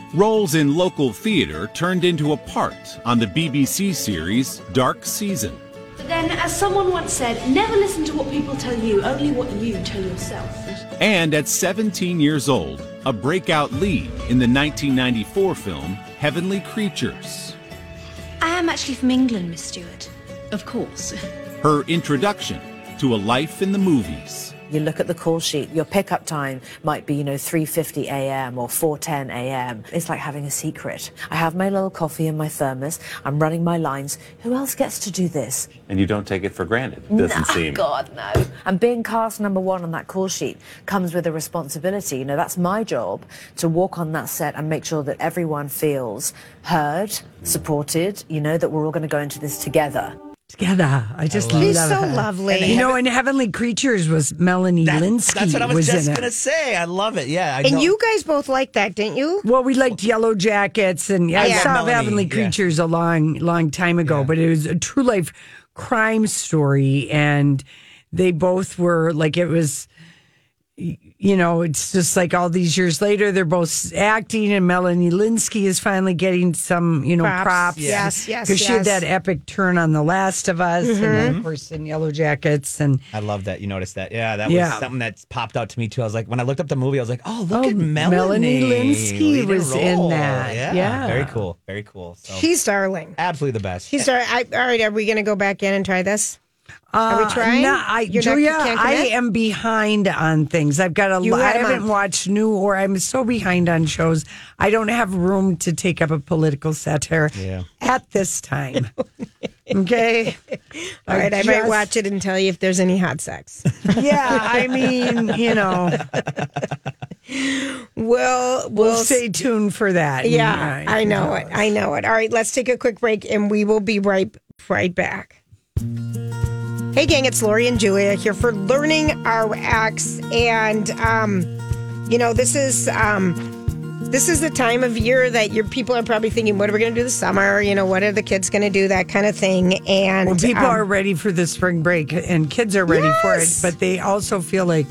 Speaker 8: Roles in local theater turned into a part on the B B C series Dark Season.
Speaker 14: But then, as someone once said, never listen to what people tell you, only what you tell yourself.
Speaker 8: And at seventeen years old, a breakout lead in the nineteen ninety-four film Heavenly Creatures.
Speaker 14: I am actually from England, Miss Stewart. Of course.
Speaker 8: Her introduction to a life in the movies.
Speaker 9: You look at the call sheet, your pickup time might be, you know, three fifty a.m. or four ten a.m. It's like having a secret. I have my little coffee in my thermos. I'm running my lines. Who else gets to do this?
Speaker 12: And you don't take it for granted, it doesn't
Speaker 9: no,
Speaker 12: seem.
Speaker 9: God, no. And being cast number one on that call sheet comes with a responsibility. You know, that's my job, to walk on that set and make sure that everyone feels heard, supported, you know, that we're all going to go into this together.
Speaker 2: Together. I just
Speaker 1: I love
Speaker 2: love
Speaker 1: She's so
Speaker 2: her.
Speaker 1: lovely.
Speaker 2: You know, in Heavenly Creatures was Melanie
Speaker 3: That-
Speaker 2: Linsky.
Speaker 3: That's what I was,
Speaker 2: was
Speaker 3: just
Speaker 2: in
Speaker 3: going to
Speaker 2: it.
Speaker 3: say. I love it. Yeah. I
Speaker 1: And
Speaker 3: know.
Speaker 1: you guys both liked that, didn't you?
Speaker 2: Well, we liked Yellow Jackets, and I
Speaker 1: Yeah.
Speaker 2: saw
Speaker 3: Melanie,
Speaker 2: Heavenly
Speaker 3: yeah.
Speaker 2: Creatures a long, long time ago,
Speaker 3: Yeah.
Speaker 2: but it was a true life crime story, and they both were like, it was, you know, it's just like all these years later, they're both acting, and Melanie Linsky is finally getting some, you know,
Speaker 1: Props.
Speaker 2: props.
Speaker 1: Yes, yes,
Speaker 2: Because she had
Speaker 1: yes.
Speaker 2: that epic turn on The Last of Us, and then,
Speaker 1: Mm-hmm.
Speaker 2: of course, in Yellow Jackets, and
Speaker 3: I love that you noticed that. Yeah, that
Speaker 2: Yeah.
Speaker 3: was something that popped out to me too. I was like, when I looked up the movie, I was like, oh, look
Speaker 2: Oh,
Speaker 3: at Melanie.
Speaker 2: Melanie Linsky
Speaker 3: leading
Speaker 2: was in
Speaker 3: role.
Speaker 2: that.
Speaker 3: Yeah,
Speaker 2: Yeah.
Speaker 3: very cool, very cool. So
Speaker 1: She's darling.
Speaker 3: absolutely the best.
Speaker 1: She's darling. I, all right, are we going to go back in and try this? Are we trying?
Speaker 2: No, I,
Speaker 1: You're not-
Speaker 2: Julia,
Speaker 1: you can't
Speaker 2: I
Speaker 1: commit?
Speaker 2: am behind on things. I've got a
Speaker 1: You
Speaker 2: lot. I
Speaker 1: had a
Speaker 2: haven't
Speaker 1: month.
Speaker 2: watched new, or I'm so behind on shows. I don't have room to take up a political satire
Speaker 3: Yeah.
Speaker 2: at this time. Okay.
Speaker 1: All right, I, might
Speaker 2: just-
Speaker 1: watch it and tell you if there's any hot sex.
Speaker 2: Yeah, I mean, you know,
Speaker 1: We'll,
Speaker 2: we'll
Speaker 1: we'll
Speaker 2: stay tuned for that.
Speaker 1: Yeah,
Speaker 2: I
Speaker 1: I know it. I know it. All right, let's take a quick break and we will be right right back. Hey, gang, it's Lori and Julia here for Learning Our Acts. And, um, you know, this is um, this is the time of year that your people are probably thinking, what are we going to do this summer? You know, what are the kids going to do? That kind of thing. And
Speaker 2: Well, people
Speaker 1: um,
Speaker 2: are ready for the spring break, and kids are ready for it,
Speaker 1: Yes.
Speaker 2: but they also feel like,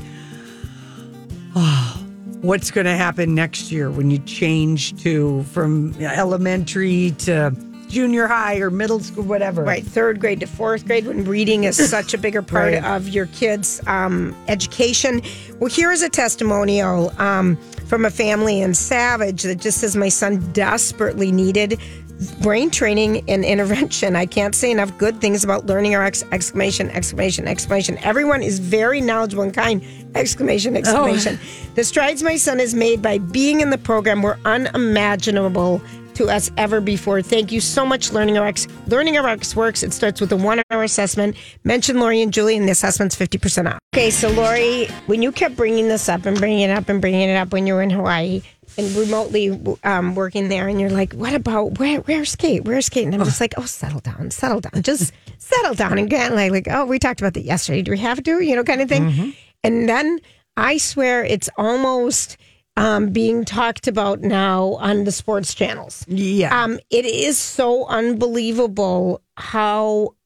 Speaker 2: oh, what's going to happen next year when you change to from elementary to junior high or middle school, whatever.
Speaker 1: Right, third grade to fourth grade, when reading is such a bigger part
Speaker 2: Right.
Speaker 1: of your kids' um, education. Well, here is a testimonial um, from a family in Savage that just says, my son desperately needed brain training and intervention. I can't say enough good things about Learning Our Ex- exclamation, exclamation, exclamation. Everyone is very knowledgeable and kind, exclamation, exclamation. The strides my son has made by being in the program were unimaginable to us ever before. Thank you so much, Learning Our Ex. Learning Our Ex works. It starts with a one-hour assessment. Mention Lori and Julie, and the assessment's fifty percent off. Okay, so Lori, when you kept bringing this up and bringing it up and bringing it up when you were in Hawaii and remotely um, working there, and you're like, what about, where, where's Kate? Where's Kate? And I'm just like, oh, settle down, settle down. Just settle down. And get like, like, oh, we talked about that yesterday. Do we have to? You know, kind of thing. Mm-hmm. And then I swear it's almost... Um, being talked about now on the sports channels.
Speaker 2: Yeah.
Speaker 1: Um, it is so unbelievable how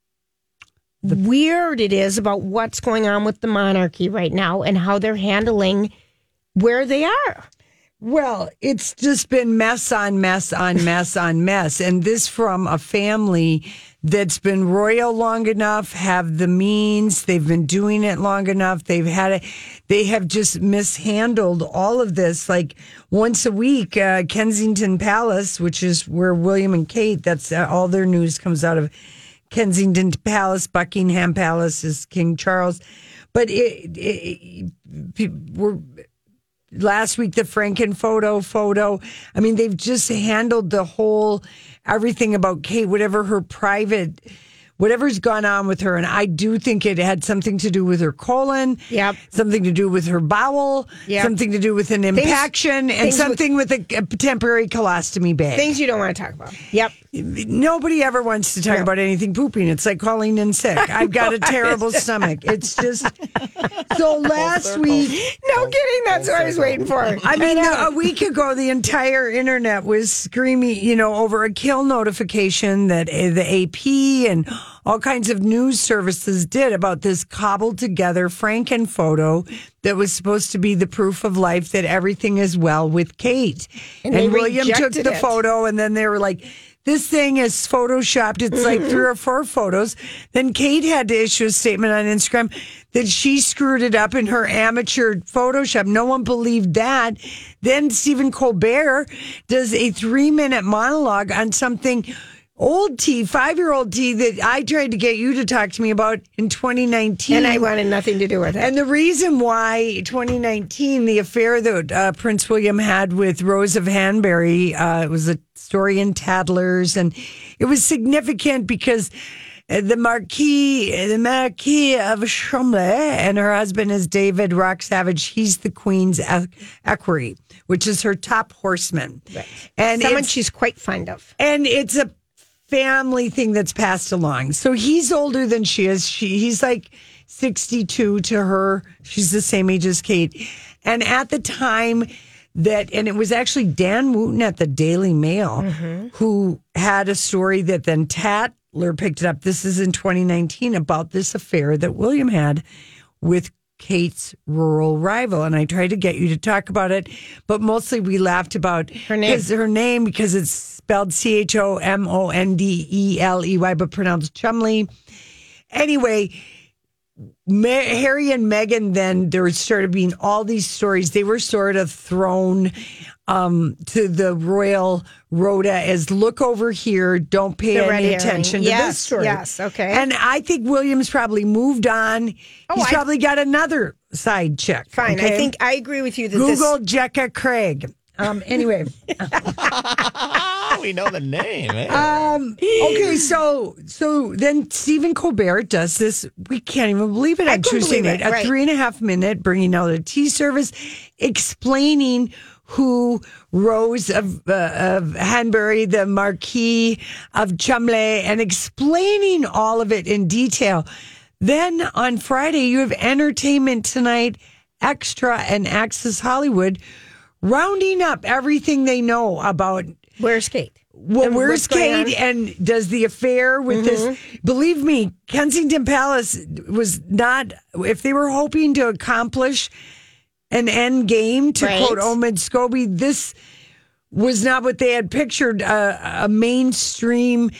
Speaker 1: weird it is about what's going on with the monarchy right now and how they're handling where they are.
Speaker 2: Well, it's just been mess on mess on mess on mess. And this from a family that's been royal long enough, have the means, they've been doing it long enough, they've had it, they have just mishandled all of this. Like once a week, uh, Kensington Palace, which is where William and Kate, that's uh, all their news comes out of Kensington Palace. Buckingham Palace is King Charles. But it, it, it we're... Last week, the Franken photo, photo. I mean, they've just handled the whole, everything about Kate, whatever her private, whatever's gone on with her. And I do think it had something to do with her colon.
Speaker 1: Yep.
Speaker 2: Something to do with her bowel.
Speaker 1: Yep.
Speaker 2: Something to do with an impaction.
Speaker 1: Things-
Speaker 2: and
Speaker 1: things
Speaker 2: something with, with a, a temporary colostomy bag.
Speaker 1: Things you don't want to talk about. Yep.
Speaker 2: Nobody ever wants to talk
Speaker 1: No.
Speaker 2: about anything pooping. It's like calling in sick. I've got a terrible stomach. It's just so last week.
Speaker 1: No kidding. That's what I was waiting for.
Speaker 2: I mean, a week ago, the entire internet was screaming, you know, over a kill notification that uh, the A P and all kinds of news services did about this cobbled together Franken photo that was supposed to be the proof of life that everything is well with Kate.
Speaker 1: And,
Speaker 2: and
Speaker 1: they
Speaker 2: William took
Speaker 1: rejected
Speaker 2: the
Speaker 1: it.
Speaker 2: photo, and then they were like, this thing is photoshopped. It's like three or four photos. Then Kate had to issue a statement on Instagram that she screwed it up in her amateur Photoshop. No one believed that. Then Stephen Colbert does a three-minute monologue on something old tea, five-year-old tea that I tried to get you to talk to me about in twenty nineteen.
Speaker 1: And I wanted nothing to do with it.
Speaker 2: And the reason why twenty nineteen, the affair that uh, Prince William had with Rose of Hanbury, uh, it was a story in Tattlers, and it was significant because the Marquis, the Marquis of Cholmondeley, and her husband is David Rock Savage. He's the Queen's equerry, which is her top horseman.
Speaker 1: Right.
Speaker 2: And
Speaker 1: someone
Speaker 2: it's-
Speaker 1: she's quite fond of.
Speaker 2: And it's a family thing that's passed along. So he's older than she is. She he's like sixty-two to her. She's the same age as Kate. And at the time that, and it was actually Dan Wooten at the Daily Mail who had a story that then Tatler picked it up. This is in twenty nineteen about this affair that William had with Kate's rural rival. And I tried to get you to talk about it, but mostly we laughed about
Speaker 1: Her name.
Speaker 2: her name because it's spelled C H O M O N D E L E Y, but pronounced Chumley. Anyway, Ma- Harry and Meghan, then there started being all these stories. They were sort of thrown um, to the royal rota as look over here, don't pay
Speaker 1: The red
Speaker 2: any
Speaker 1: herring.
Speaker 2: attention to
Speaker 1: Yes,
Speaker 2: this story.
Speaker 1: yes, okay.
Speaker 2: And I think William's probably moved on.
Speaker 1: Oh,
Speaker 2: He's
Speaker 1: I-
Speaker 2: probably got another side chick.
Speaker 1: Fine.
Speaker 2: okay?
Speaker 1: I think I agree with you that
Speaker 2: Google
Speaker 1: this...
Speaker 2: Jekka Craig. Um, anyway.
Speaker 3: we know the name. Eh?
Speaker 2: Um, okay, so so then Stephen Colbert does this. We can't even believe it
Speaker 1: I
Speaker 2: on
Speaker 1: couldn't
Speaker 2: Tuesday
Speaker 1: believe
Speaker 2: night.
Speaker 1: it,
Speaker 2: A
Speaker 1: right.
Speaker 2: three and a half minute bringing out a tea service, explaining who Rose of, uh, of Hanbury, the Marquis of Cholmondeley, and explaining all of it in detail. Then on Friday, you have Entertainment Tonight, Extra, and Access Hollywood rounding up everything they know about.
Speaker 1: Where's Kate?
Speaker 2: Well,
Speaker 1: And
Speaker 2: where's
Speaker 1: what's going
Speaker 2: Kate?
Speaker 1: on?
Speaker 2: And does the affair with this? Believe me, Kensington Palace was not. If they were hoping to accomplish an end game, to
Speaker 1: Right.
Speaker 2: quote Omid Scobie, this was not what they had pictured. Uh, a mainstream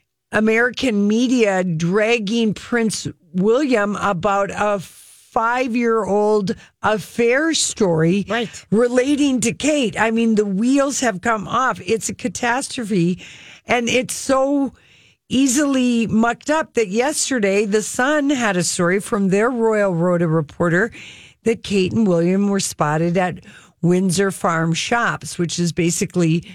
Speaker 2: American media dragging Prince William about a five-year-old affair story
Speaker 1: Right.
Speaker 2: relating to Kate. I mean, the wheels have come off. It's a catastrophe. And it's so easily mucked up that yesterday the Sun had a story from their Royal Rota reporter that Kate and William were spotted at Windsor Farm Shops, which is basically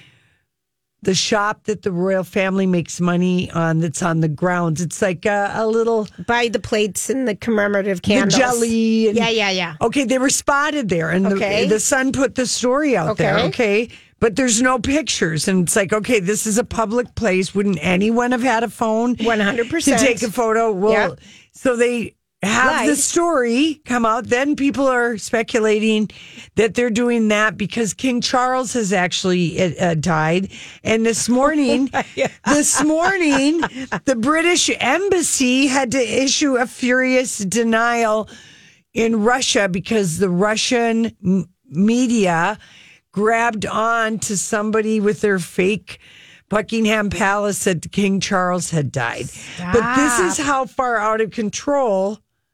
Speaker 2: the shop that the royal family makes money on that's on the grounds. It's like a, a little...
Speaker 1: Buy the plates and the commemorative candles.
Speaker 2: The jelly. And,
Speaker 1: yeah, yeah, yeah.
Speaker 2: Okay, they were spotted there, and
Speaker 1: Okay.
Speaker 2: the, the Sun put the story out there,
Speaker 1: Okay.
Speaker 2: okay? But there's no pictures, and it's like, okay, this is a public place. Wouldn't anyone have had a phone?
Speaker 1: one hundred percent.
Speaker 2: To take a photo? Well,
Speaker 1: Yeah.
Speaker 2: so they have the
Speaker 1: Lied.
Speaker 2: story come out. Then people are speculating that they're doing that because King Charles has actually uh, died. And this morning, this morning, the British embassy had to issue a furious denial in Russia because the Russian m- media grabbed on to somebody with their fake Buckingham Palace that King Charles had died. But this is how far out of control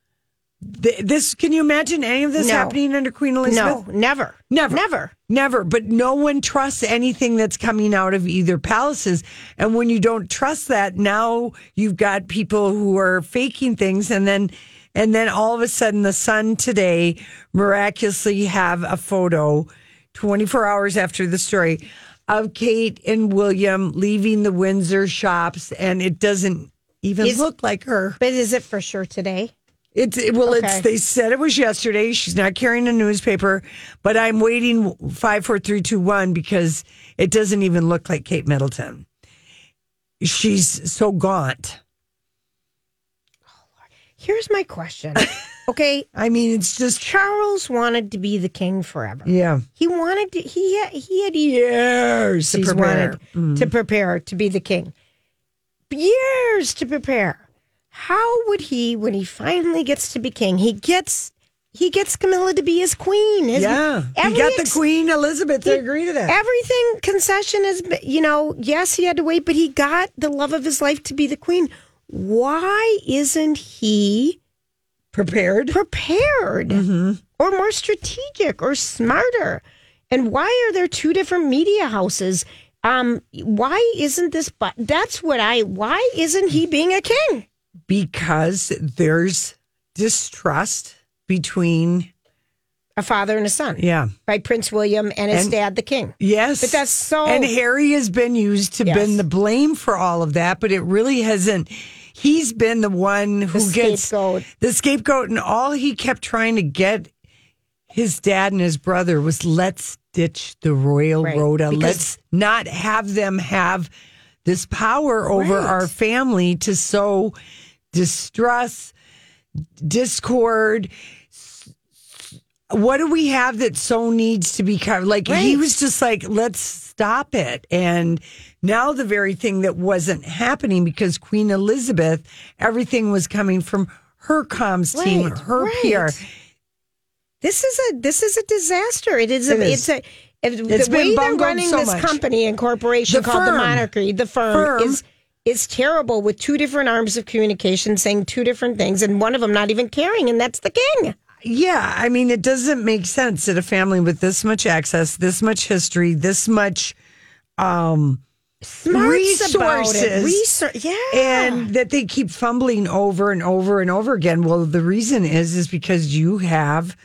Speaker 2: th- this. Can you imagine any of this
Speaker 1: No.
Speaker 2: happening under Queen Elizabeth?
Speaker 1: No, never.
Speaker 2: Never.
Speaker 1: Never.
Speaker 2: Never. But no one trusts anything that's coming out of either palaces. And when you don't trust that, now you've got people who are faking things, and then and then all of a sudden the Sun today miraculously have a photo twenty-four hours after the story of Kate and William leaving the Windsor shops, and it doesn't even
Speaker 1: Is-
Speaker 2: look like her.
Speaker 1: But is it for sure today?
Speaker 2: It's well,
Speaker 1: Okay.
Speaker 2: it's they said it was yesterday. She's not carrying a newspaper, but I'm waiting five, four, three, two, one because it doesn't even look like Kate Middleton. She's so gaunt.
Speaker 1: Here's my question. Okay,
Speaker 2: I mean, it's just
Speaker 1: Charles wanted to be the king forever.
Speaker 2: yeah.
Speaker 1: He wanted to, he had, he had years
Speaker 2: To
Speaker 1: he's
Speaker 2: prepare.
Speaker 1: wanted to prepare to be the king. Years to prepare. how would he, when he finally gets to be king, he gets he gets Camilla to be his queen. His,
Speaker 2: yeah, he got the Queen Elizabeth to he, agree to that.
Speaker 1: Everything concession is, you know, yes, he had to wait, but he got the love of his life to be the queen. Why isn't he
Speaker 2: prepared?
Speaker 1: Prepared,
Speaker 2: mm-hmm.
Speaker 1: or more strategic, or smarter? And why are there two different media houses? Um, why isn't this? But that's what I. Why isn't he being a king?
Speaker 2: Because there's distrust between
Speaker 1: a father and a son.
Speaker 2: Yeah,
Speaker 1: by Prince William and his
Speaker 2: and,
Speaker 1: dad, the king.
Speaker 2: Yes,
Speaker 1: but that's so.
Speaker 2: And Harry has been used to yes. been the blame for all of that, but it really hasn't. He's been the one who
Speaker 1: the
Speaker 2: gets
Speaker 1: scapegoat.
Speaker 2: the scapegoat, and all he kept trying to get his dad and his brother was let's ditch the royal
Speaker 1: right.
Speaker 2: rota.
Speaker 1: Because
Speaker 2: let's not have them have this power over
Speaker 1: right.
Speaker 2: our family to sow distrust, discord. What do we have that so needs to be covered? Like right. he was just like, let's stop it. And now the very thing that wasn't happening because Queen Elizabeth, everything was coming from her comms team,
Speaker 1: right.
Speaker 2: her
Speaker 1: right.
Speaker 2: P R.
Speaker 1: This is a this is a disaster. It is. A,
Speaker 2: it
Speaker 1: it's a. If,
Speaker 2: it's
Speaker 1: the way they're running
Speaker 2: so
Speaker 1: this
Speaker 2: much.
Speaker 1: company and corporation
Speaker 2: the
Speaker 1: called
Speaker 2: firm.
Speaker 1: the monarchy, the firm,
Speaker 2: firm
Speaker 1: is is terrible with two different arms of communication saying two different things, and one of them not even caring, and that's the king.
Speaker 2: Yeah, I mean, it doesn't make sense that a family with this much access, this much history, this much um, resources,
Speaker 1: Research, yeah,
Speaker 2: and that they keep fumbling over and over and over again. Well, the reason is is because you have.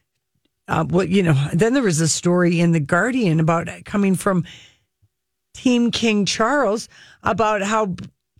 Speaker 2: Uh, well, you know, then there was a story in The Guardian about coming from Team King Charles about how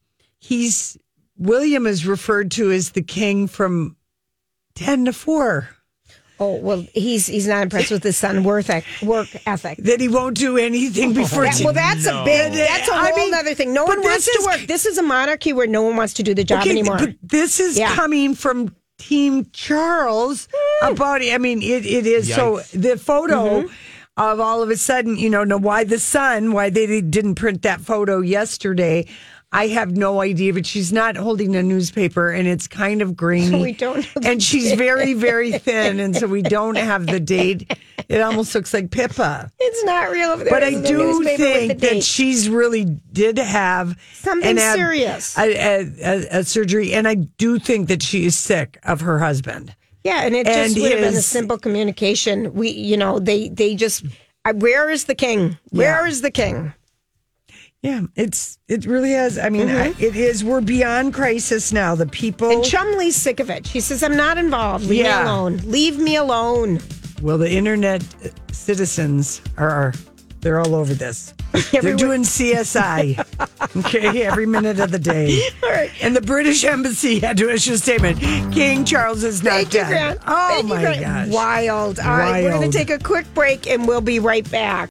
Speaker 2: he's William is referred to as the king from ten to four.
Speaker 1: Oh, well, he's he's not impressed with his son work work ethic.
Speaker 2: That he won't do anything before.
Speaker 1: That, well, that's
Speaker 2: no.
Speaker 1: a big. That's a whole I mean, other thing. No one wants to
Speaker 2: is,
Speaker 1: work. This is a monarchy where no one wants to do the job
Speaker 2: okay,
Speaker 1: anymore.
Speaker 2: But this is yeah. coming from Team Charles mm. about it. I mean, it, it is. Yikes. So the photo mm-hmm. of all of a sudden, you know, know why the Sun, why they didn't print that photo yesterday. I have no idea, but she's not holding a newspaper, and it's kind of grainy.
Speaker 1: So we don't know
Speaker 2: and she's date. very, very thin, and so we don't have the date. It almost looks like Pippa.
Speaker 1: It's not real.
Speaker 2: But I do think that she's really did have
Speaker 1: something
Speaker 2: an,
Speaker 1: serious,
Speaker 2: a, a, a, a surgery, and I do think that she is sick of her husband.
Speaker 1: Yeah, and it
Speaker 2: and
Speaker 1: just would
Speaker 2: his,
Speaker 1: have been a simple communication. We, you know, they they just, where is the king? Where yeah. is the king?
Speaker 2: Yeah, it's it really is. I mean, mm-hmm. I, it is. We're beyond crisis now. The people
Speaker 1: and Chumley's sick of it. She says, "I'm not involved. Leave yeah. me alone. Leave me alone."
Speaker 2: Well, the internet citizens are they're all over this. They're doing C S I. Okay, every minute of the day.
Speaker 1: All right.
Speaker 2: And the British Embassy had to issue a statement. King Charles is not
Speaker 1: Thank
Speaker 2: dead.
Speaker 1: You, Grant.
Speaker 2: Oh
Speaker 1: Thank
Speaker 2: my
Speaker 1: you,
Speaker 2: gosh!
Speaker 1: Wild. All right, we're going to take a quick break, and we'll be right back.